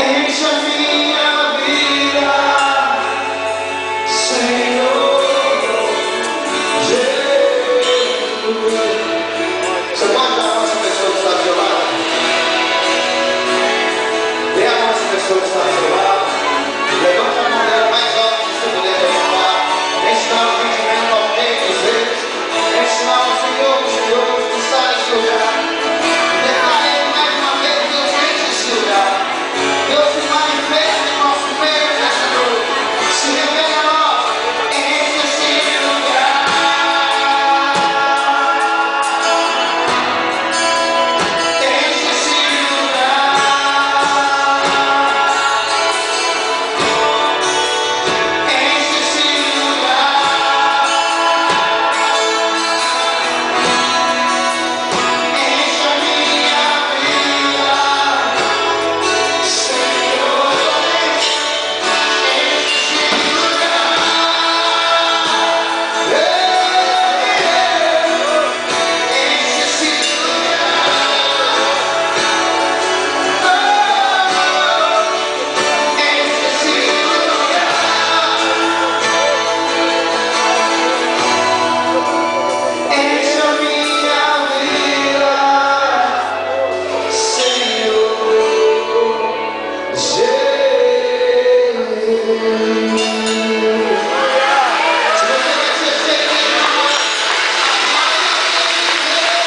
Enche a minha vida, Senhor Jesus. Você pode dar a mão a essa pessoa que está do seu lado? Dê a mão a essa pessoa que está do seu lado. Levanta a mão dela mais alto que você puder levantar. Em sinal de entendimento ao tempo dos reis. Em sinal do Senhor dos senhores que está nesse lugar. Declarei mais uma vez Deus nesse lugar. Deus se manifesta em nosso meio nessa noite. Se revela a nós. Enche esse lugar. Enche esse lugar. Enche esse lugar. Enche a minha vida, Senhor. Enche esse lugar. Enche esse Enche a minha vida, Senhor Jesus.